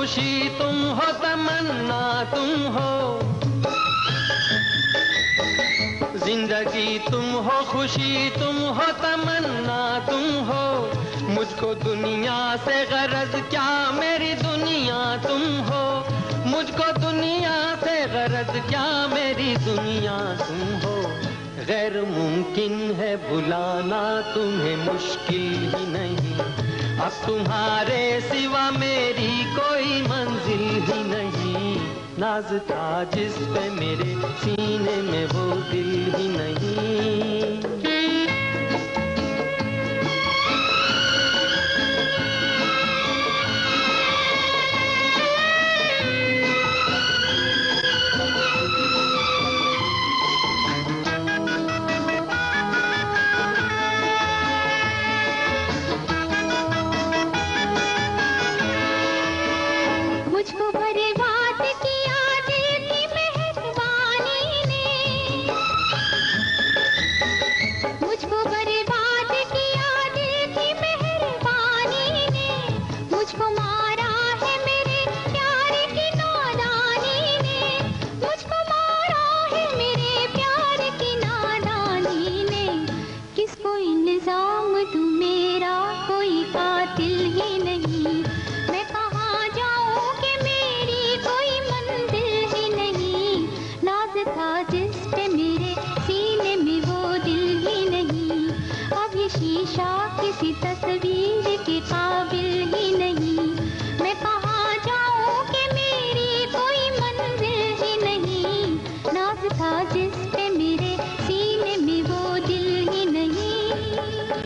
खुशी तुम हो, तमन्ना तुम हो, जिंदगी तुम हो, खुशी तुम हो, तमन्ना तुम हो। मुझको दुनिया से गरज क्या, मेरी दुनिया तुम हो। मुझको दुनिया से गरज क्या, मेरी दुनिया तुम हो। गैर मुमकिन है भुलाना तुम्हें, मुश्किल ही नहीं। अब तुम्हारे सिवा मेरी कोई मंजिल ही नहीं। नाज था जिस पे मेरे सीने में, वो दिल ही नहीं। मुझको बर्बाद किया दिल की मेहरबानी ने, मुझको बर्बाद किया दिल की मेहरबानी ने। मुझको मारा है मेरे प्यार की नादानी ने, मुझको मारा है मेरे प्यार की नादानी ने। किसको इल्जाम दूं, मेरा कोई कातिल ही नहीं। मैं कहाँ जाऊं कि मेरी कोई मंजिल ही नहीं। नाज था जिस पे मेरे सीने में, वो दिल ही नहीं। अभी शीशा किसी तस्वीर के काबिल ही नहीं। मैं कहाँ जाऊं कि मेरी कोई मंजिल ही नहीं। नाज था जिस